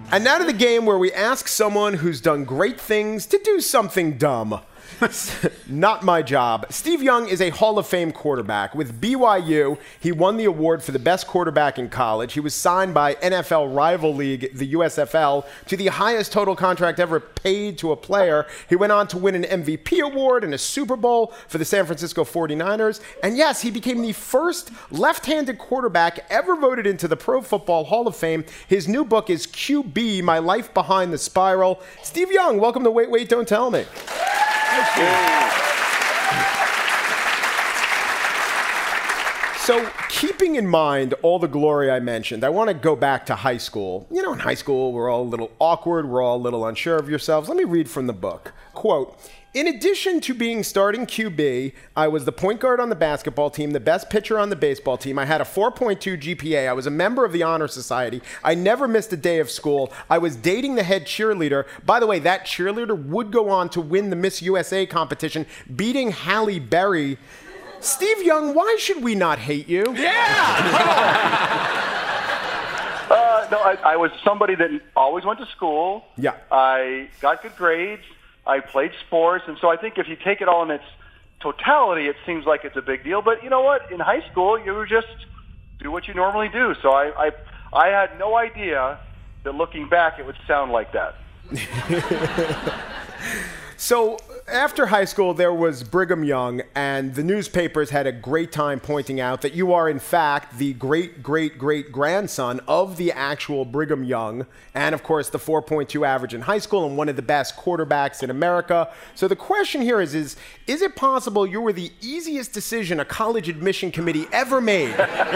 And now to the game where we ask someone who's done great things to do something dumb. Not my job. Steve Young is a Hall of Fame quarterback. With BYU, he won the award for the best quarterback in college. He was signed by NFL rival league, the USFL, to the highest total contract ever paid to a player. He went on to win an MVP award and a Super Bowl for the San Francisco 49ers. And yes, he became the first left-handed quarterback ever voted into the Pro Football Hall of Fame. His new book is QB, My Life Behind the Spiral. Steve Young, welcome to Wait, Wait, Don't Tell Me. So, keeping in mind all the glory I mentioned, I want to go back to high school. You know, in high school, we're all a little awkward, we're all a little unsure of yourselves. Let me read from the book. Quote, in addition to being starting QB, I was the point guard on the basketball team, the best pitcher on the baseball team. I had a 4.2 GPA. I was a member of the Honor Society. I never missed a day of school. I was dating the head cheerleader. By the way, that cheerleader would go on to win the Miss USA competition, beating Halle Berry. Steve Young, why should we not hate you? No, I was somebody that always went to school. Yeah. I got good grades. I played sports. And so I think if you take it all in its totality, it seems like it's a big deal. But you know what? In high school, you just do what you normally do. So I had no idea that looking back, it would sound like that. So after high school, there was Brigham Young, and the newspapers had a great time pointing out that you are, in fact, the great-great-great-grandson of the actual Brigham Young, and, of course, the 4.2 average in high school and one of the best quarterbacks in America. So the question here is it possible you were the easiest decision a college admission committee ever made?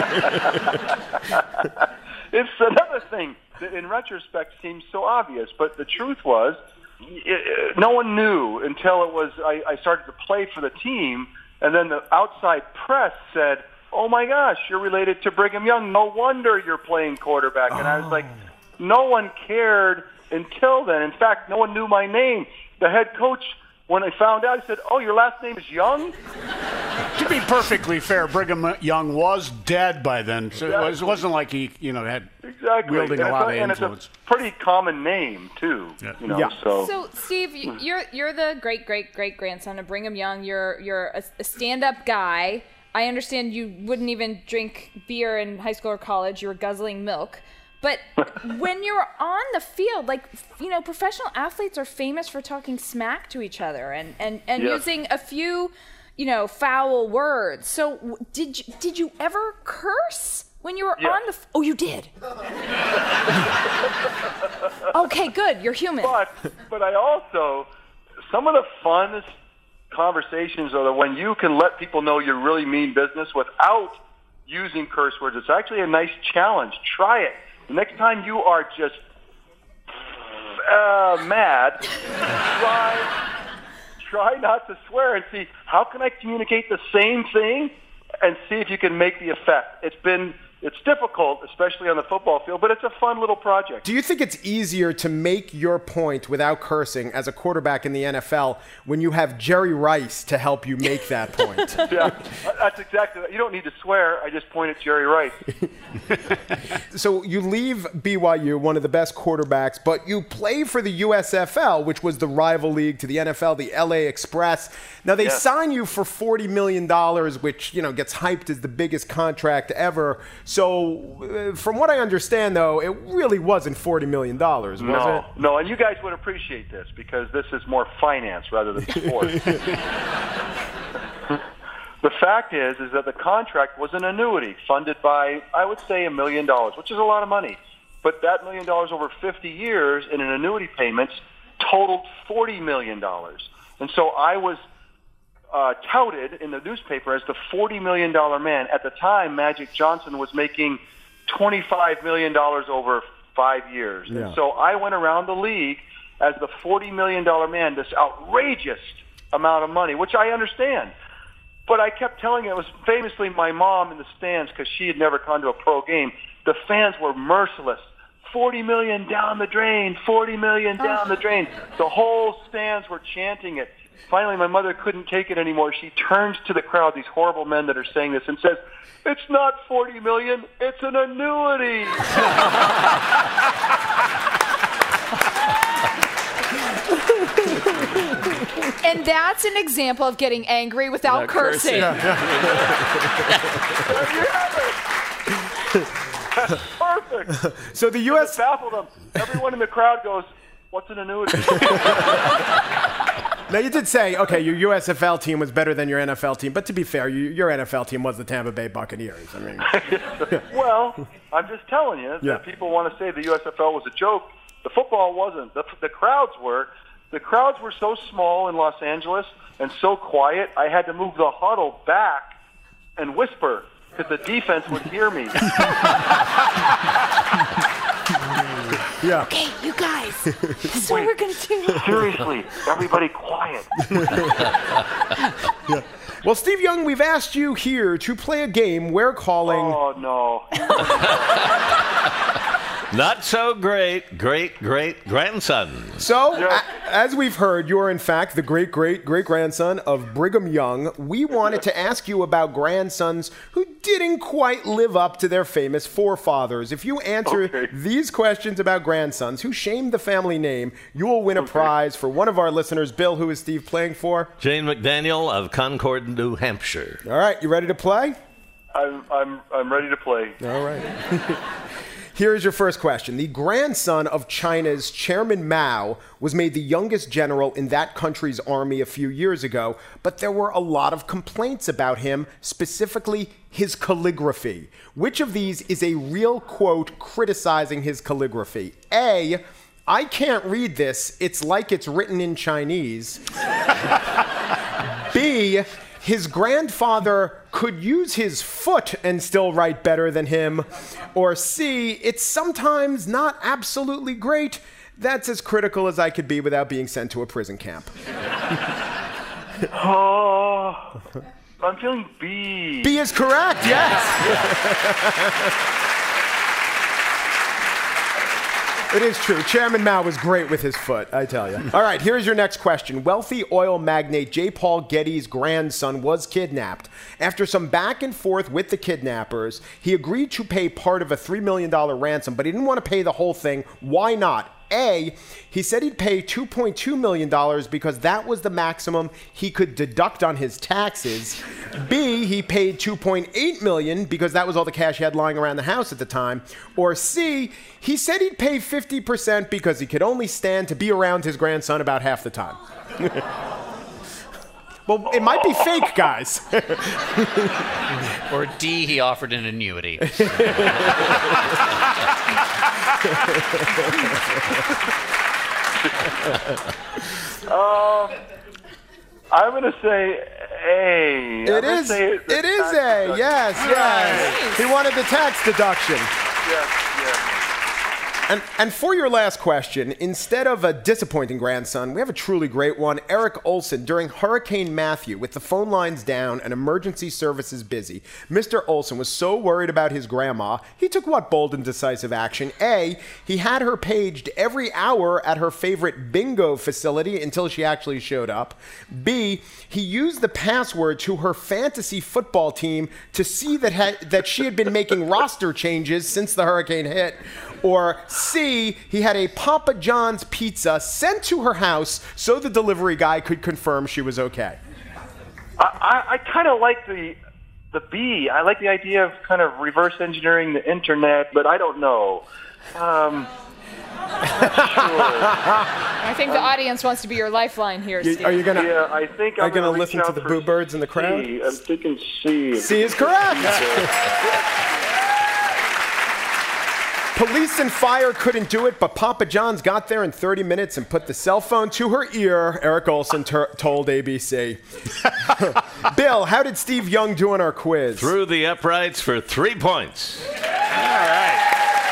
It's another thing that, in retrospect, seems so obvious, but the truth was, no one knew until it was I started to play for the team, and then the outside press said, "Oh my gosh, you're related to Brigham Young. No wonder you're playing quarterback." And I was like, no one cared until then. In fact, no one knew my name. The head coach, when I found out, he said, "Oh, your last name is Young?" To be perfectly fair, Brigham Young was dead by then, so it wasn't like he, had wielding a lot of influence. And it's a pretty common name too. Yeah. So Steve, you're the great grandson of Brigham Young. You're a stand-up guy. I understand you wouldn't even drink beer in high school or college. You were guzzling milk. But when you're on the field, professional athletes are famous for talking smack to each other and yes. using a few, foul words. So did you ever curse when you were on the? Oh, you did. Okay, good. You're human. But I also, some of the funnest conversations are when you can let people know you really mean business without using curse words. It's actually a nice challenge. Try it. The next time you are just mad, try not to swear and see how can I communicate the same thing and see if you can make the effect. It's difficult, especially on the football field, but it's a fun little project. Do you think it's easier to make your point without cursing as a quarterback in the NFL when you have Jerry Rice to help you make that point? Yeah, that's exactly that. You don't need to swear. I just point at Jerry Rice. So you leave BYU, one of the best quarterbacks, but you play for the USFL, which was the rival league to the NFL, the LA Express. Now, they sign you for $40 million, which, gets hyped as the biggest contract ever. So, from what I understand, though, it really wasn't $40 million, was it? No, and you guys would appreciate this because this is more finance rather than sports. The fact is that the contract was an annuity funded by, I would say, $1 million, which is a lot of money. But that $1 million over 50 years in an annuity payments totaled $40 million. And so I was touted in the newspaper as the $40 million man. At the time, Magic Johnson was making $25 million over 5 years. Yeah. And so I went around the league as the $40 million man, this outrageous amount of money, which I understand. But I kept telling it was famously my mom in the stands because she had never gone to a pro game. The fans were merciless. 40 million down the drain, 40 million down the drain. The whole stands were chanting it. Finally, my mother couldn't take it anymore. She turns to the crowd, these horrible men that are saying this, and says, "It's not 40 million, it's an annuity." And that's an example of getting angry without cursing. There you have it. That's perfect. So the U.S. It baffled them. Everyone in the crowd goes, "What's an annuity?" Now, you did say, okay, your USFL team was better than your NFL team, but to be fair, your NFL team was the Tampa Bay Buccaneers. I mean, Well, I'm just telling you that people want to say the USFL was a joke. The football wasn't. The crowds were. The crowds were so small in Los Angeles and so quiet, I had to move the huddle back and whisper because the defense would hear me. yeah. Okay, you guys, this is what we're going to do. Seriously, everybody quiet. Yeah. Well, Steve Young, we've asked you here to play a game we're calling... Oh, no. Not so great-great-great-grandson. So, as we've heard, you are in fact the great-great-great-grandson of Brigham Young. We wanted to ask you about grandsons who didn't quite live up to their famous forefathers. If you answer these questions about grandsons who shamed the family name, you will win a prize for one of our listeners. Bill, who is Steve playing for? Jane McDaniel of Concord, New Hampshire. All right, you ready to play? I'm ready to play. All right. Here is your first question. The grandson of China's Chairman Mao was made the youngest general in that country's army a few years ago, but there were a lot of complaints about him, specifically his calligraphy. Which of these is a real quote criticizing his calligraphy? A, "I can't read this. It's like it's written in Chinese." B, his grandfather could use his foot and still write better than him. Or C, it's sometimes not absolutely great. That's as critical as I could be without being sent to a prison camp. Oh, I'm feeling B. B is correct, yes. It is true. Chairman Mao was great with his foot, I tell you. All right, here's your next question. Wealthy oil magnate J. Paul Getty's grandson was kidnapped. After some back and forth with the kidnappers, he agreed to pay part of a $3 million ransom, but he didn't want to pay the whole thing. Why not? A, he said he'd pay $2.2 million because that was the maximum he could deduct on his taxes. B, he paid $2.8 million because that was all the cash he had lying around the house at the time. Or C, he said he'd pay 50% because he could only stand to be around his grandson about half the time. Well, it might be fake, guys. Or D, he offered an annuity. I'm going to say A. It is A. Yes. Nice. He wanted the tax deduction. Yes. And for your last question, instead of a disappointing grandson, we have a truly great one. Eric Olson, during Hurricane Matthew, with the phone lines down and emergency services busy, Mr. Olson was so worried about his grandma, he took what bold and decisive action? A, he had her paged every hour at her favorite bingo facility until she actually showed up. B, he used the password to her fantasy football team to see that she had been making roster changes since the hurricane hit. Or C, he had a Papa John's pizza sent to her house so the delivery guy could confirm she was okay. I kind of like the B. I like the idea of kind of reverse engineering the internet, but I don't know. Not sure. I think the audience wants to be your lifeline here, Steve. Are you gonna? Yeah, I think I'm gonna reach listen out to the for boo birds in the crowd? C. I'm thinking C. C is correct. Police and fire couldn't do it, but Papa John's got there in 30 minutes and put the cell phone to her ear, Eric Olson told ABC. Bill, how did Steve Young do on our quiz? Through the uprights for 3 points. All right.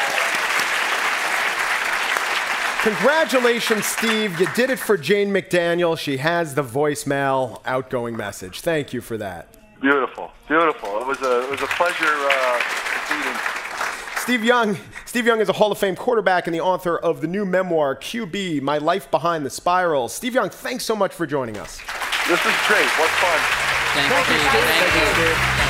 Congratulations, Steve. You did it for Jane McDaniel. She has the voicemail outgoing message. Thank you for that. Beautiful. It was a pleasure competing. Steve Young is a Hall of Fame quarterback and the author of the new memoir, QB, My Life Behind the Spiral. Steve Young, thanks so much for joining us. This is great. What fun. Thank you, Steve.